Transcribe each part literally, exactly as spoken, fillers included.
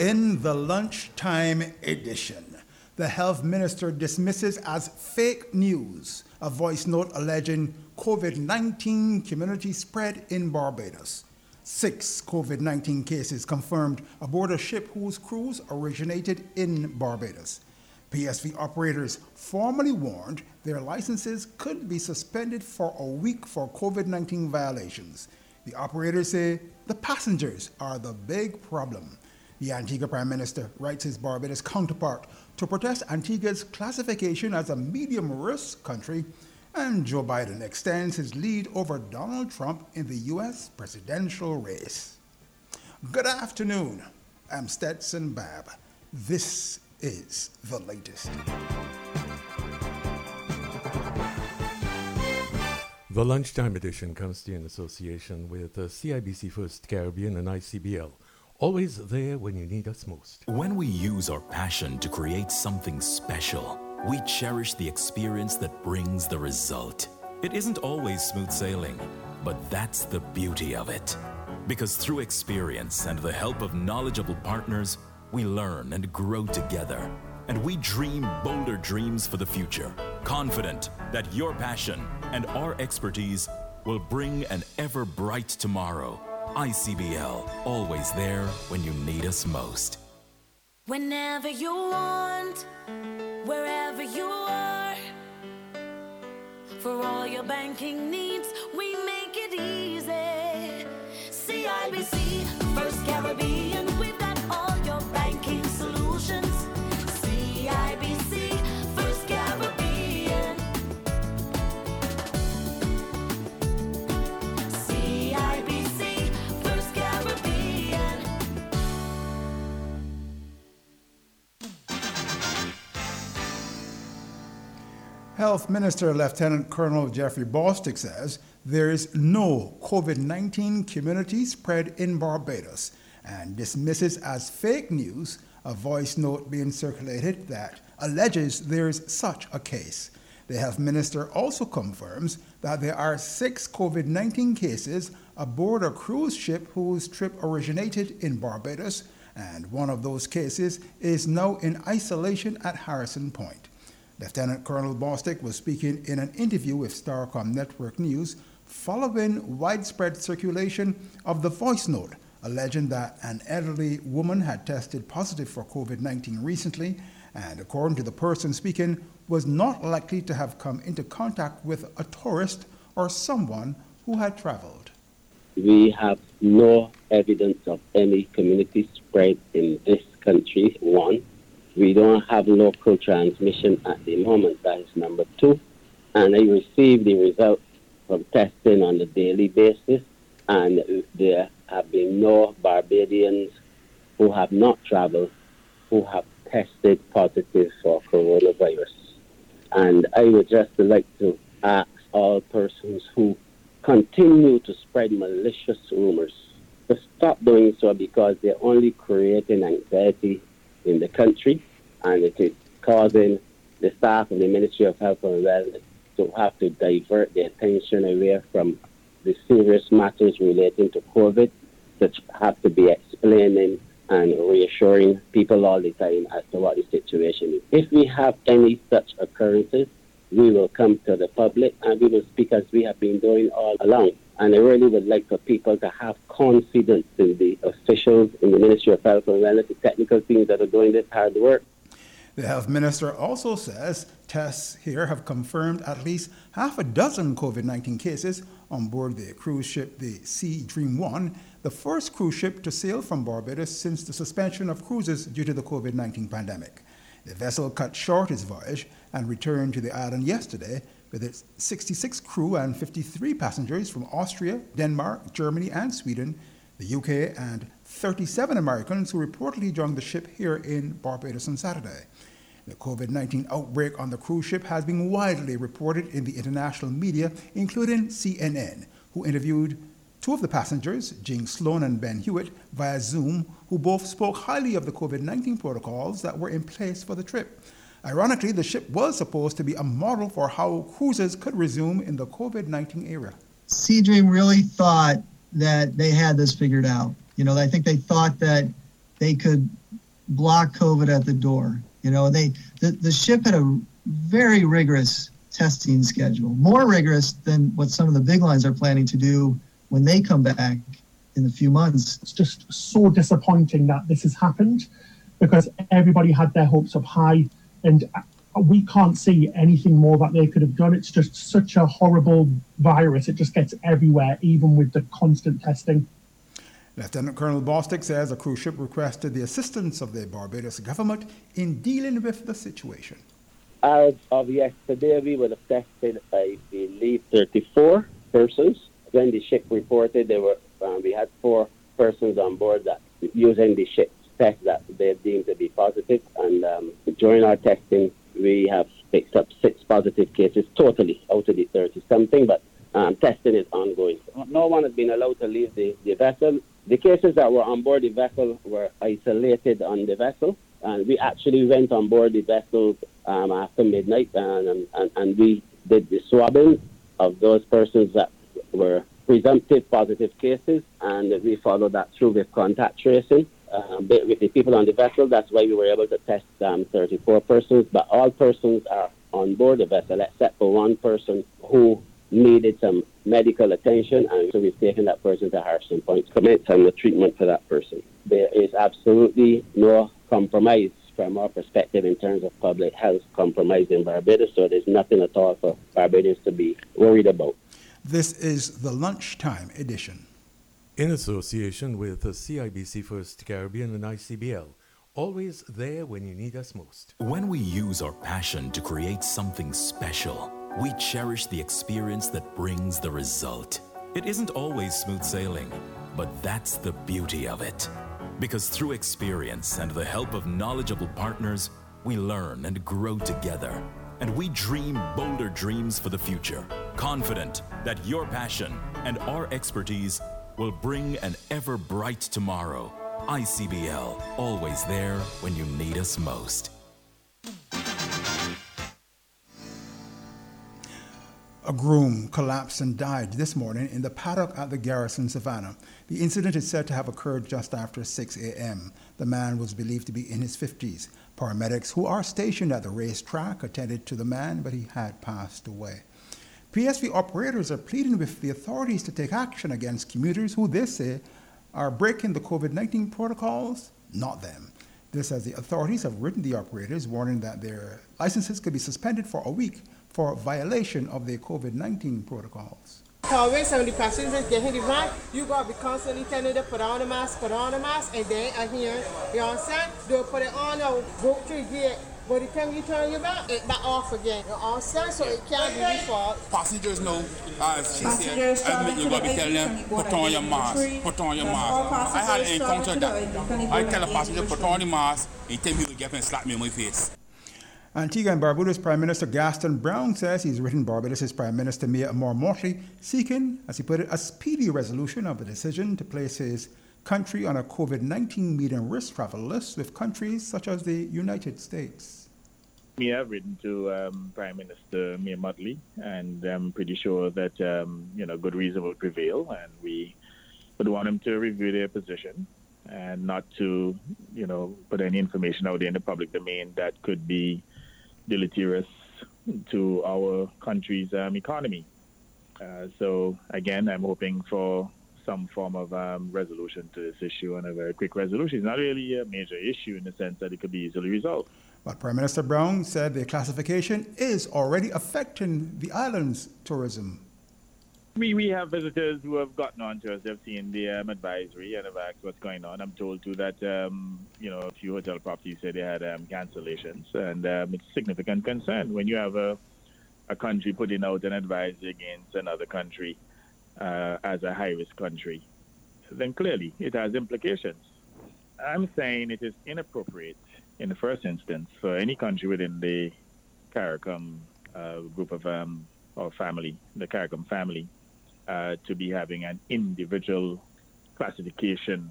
In the lunchtime edition, the health minister dismisses as fake news a voice note alleging COVID nineteen community spread in Barbados. Six COVID nineteen cases confirmed aboard a ship whose crews originated in Barbados. P S V operators formally warned their licenses could be suspended for a week for COVID nineteen violations. The operators say the passengers are the big problem. The Antigua Prime Minister writes his Barbados counterpart to protest Antigua's classification as a medium-risk country, and Joe Biden extends his lead over Donald Trump in the U S presidential race. Good afternoon. I'm Stetson Babb. This is the latest. The Lunchtime Edition comes to you in association with uh, C I B C First Caribbean and I C B L. Always there when you need us most. When we use our passion to create something special, we cherish the experience that brings the result. It isn't always smooth sailing, but that's the beauty of it. Because through experience and the help of knowledgeable partners, we learn and grow together. And we dream bolder dreams for the future, confident that your passion and our expertise will bring an ever bright tomorrow. I C B L, always there when you need us most. Whenever you want, wherever you are, for all your banking needs, we make it easy. C I B C, First Caribbean, we've got all your banking solutions. C I B C, First Caribbean. C I B C, First Caribbean. Health Minister Lieutenant Colonel Jeffrey Bostic says there is no COVID nineteen community spread in Barbados and dismisses as fake news a voice note being circulated that alleges there is such a case. The health minister also confirms that there are six COVID nineteen cases aboard a cruise ship whose trip originated in Barbados, and one of those cases is now in isolation at Harrison Point. Lieutenant Colonel Bostic was speaking in an interview with Starcom Network News following widespread circulation of the voice note alleging that an elderly woman had tested positive for COVID nineteen recently and, according to the person speaking, was not likely to have come into contact with a tourist or someone who had traveled. We have no evidence of any community spread in this country, one. We don't have local transmission at the moment, that is number two. And I receive the results from testing on a daily basis, and there have been no Barbadians who have not traveled who have tested positive for coronavirus. And I would just like to ask all persons who continue to spread malicious rumors to stop doing so, because they're only creating anxiety in the country, and it is causing the staff of the Ministry of Health and Wellness to have to divert their attention away from the serious matters relating to COVID, that have to be explaining and reassuring people all the time as to what the situation is. If we have any such occurrences, we will come to the public and we will speak as we have been doing all along. And I really would like for people to have confidence in the officials in the Ministry of Health and Wellness, the technical teams that are doing this hard work. The health minister also says tests here have confirmed at least half a dozen COVID nineteen cases on board the cruise ship, the Sea Dream One, the first cruise ship to sail from Barbados since the suspension of cruises due to the COVID nineteen pandemic. The vessel cut short its voyage and returned to the island yesterday with its sixty-six crew and fifty-three passengers from Austria, Denmark, Germany, and Sweden, the U K, and thirty-seven Americans who reportedly joined the ship here in Barbados on Saturday. The COVID nineteen outbreak on the cruise ship has been widely reported in the international media, including C N N, who interviewed two of the passengers, Jing Sloan and Ben Hewitt, via Zoom, who both spoke highly of the COVID nineteen protocols that were in place for the trip. Ironically, the ship was supposed to be a model for how cruises could resume in the COVID nineteen era. Sea Dream really thought that they had this figured out. You know, I think they thought that they could block COVID at the door. You know, they the, the ship had a very rigorous testing schedule, more rigorous than what some of the big lines are planning to do when they come back in a few months. It's just so disappointing that this has happened because everybody had their hopes up high and we can't see anything more that they could have done. It's just such a horrible virus. It just gets everywhere, even with the constant testing. Lieutenant Colonel Bostic says a cruise ship requested the assistance of the Barbados government in dealing with the situation. As of yesterday, we would have tested, I believe, thirty-four persons. When the ship reported, there were um, we had four persons on board that using the ship's test that they deemed to be positive. And um, during our testing, we have picked up six positive cases totally out of the thirty-something, but um, testing is ongoing. No one has been allowed to leave the, the vessel. The cases that were on board the vessel were isolated on the vessel, and we actually went on board the vessel um, after midnight, and, and, and we did the swabbing of those persons that were presumptive positive cases, and we followed that through with contact tracing. Um, with the people on the vessel, that's why we were able to test um, thirty-four persons, but all persons are on board the vessel except for one person who needed some medical attention, and so we've taken that person to Harrison Point to commit some treatment for that person. There is absolutely no compromise from our perspective in terms of public health compromise in Barbados, so there's nothing at all for Barbados to be worried about. This is the lunchtime edition. In association with the C I B C First Caribbean and I C B L, always there when you need us most. When we use our passion to create something special, we cherish the experience that brings the result. It isn't always smooth sailing, but that's the beauty of it. Because through experience and the help of knowledgeable partners, we learn and grow together. And we dream bolder dreams for the future, confident that your passion and our expertise will bring an ever bright tomorrow. I C B L, always there when you need us most. A groom collapsed and died this morning in the paddock at the Garrison Savannah. The incident is said to have occurred just after six a.m. The man was believed to be in his fifties. Paramedics who are stationed at the racetrack attended to the man, but he had passed away. P S V operators are pleading with the authorities to take action against commuters who they say are breaking the COVID nineteen protocols, not them. This as the authorities have written the operators, warning that their licenses could be suspended for a week for violation of the COVID nineteen protocols. Always some of the passengers get in the van, you got to be constantly telling them put on the mask, put on the mask, and then I hear, you understand? They'll put it on or go to the gate. By the time you turn your back, it back off again. You understand? So it can't be the fault. Passengers know, as she said, admit you got to be telling them, put on your mask, put on your mask. I had an encounter that I tell a passenger, put on the mask, and tell me to get up and slap me in my face. Antigua and Barbuda's Prime Minister Gaston Brown says he's written Barbados' Prime Minister Mia Amor Motley, seeking, as he put it, a speedy resolution of the decision to place his country on a COVID nineteen medium risk travel list with countries such as the United States. Me have written to um, Prime Minister Mia Motley, and I'm pretty sure that um, you know good reason will prevail, and we would want him to review their position and not to you know put any information out there in the public domain that could be deleterious to our country's um, economy. Uh, so again, I'm hoping for some form of um, resolution to this issue, and a very quick resolution. It's not really a major issue in the sense that it could be easily resolved. But Prime Minister Brown said the classification is already affecting the island's tourism. We we have visitors who have gotten on to us. They've seen the um, advisory and have asked what's going on. I'm told too that um, you know a few hotel properties said they had um, cancellations, and um, it's significant concern when you have a a country putting out an advisory against another country uh, as a high-risk country. Then clearly it has implications. I'm saying it is inappropriate in the first instance for any country within the CARICOM uh, group of um, or family, the CARICOM family. Uh, to be having an individual classification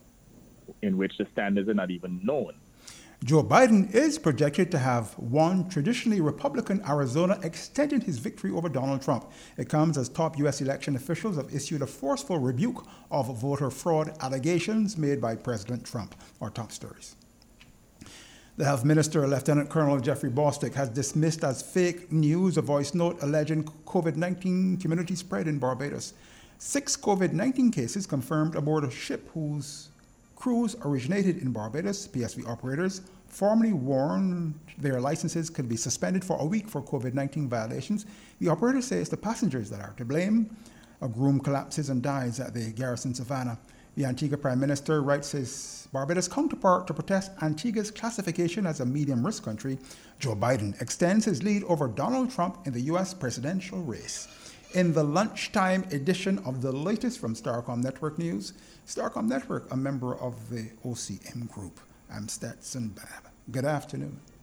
in which the standards are not even known. Joe Biden is projected to have won traditionally Republican Arizona, extending his victory over Donald Trump. It comes as top U S election officials have issued a forceful rebuke of voter fraud allegations made by President Trump. Our top stories. The Health Minister, Lieutenant Colonel Jeffrey Bostic, has dismissed as fake news a voice note alleging COVID nineteen community spread in Barbados. Six COVID nineteen cases confirmed aboard a ship whose crews originated in Barbados. P S V operators formally warned their licenses could be suspended for a week for COVID nineteen violations. The operator says the passengers that are to blame. A groom collapses and dies at the Garrison Savannah. The Antigua Prime Minister writes his Barbados counterpart to protest Antigua's classification as a medium-risk country. Joe Biden extends his lead over Donald Trump in the U S presidential race. In the lunchtime edition of the latest from Starcom Network News, Starcom Network, a member of the O C M Group. I'm Stetson Bab. Good afternoon.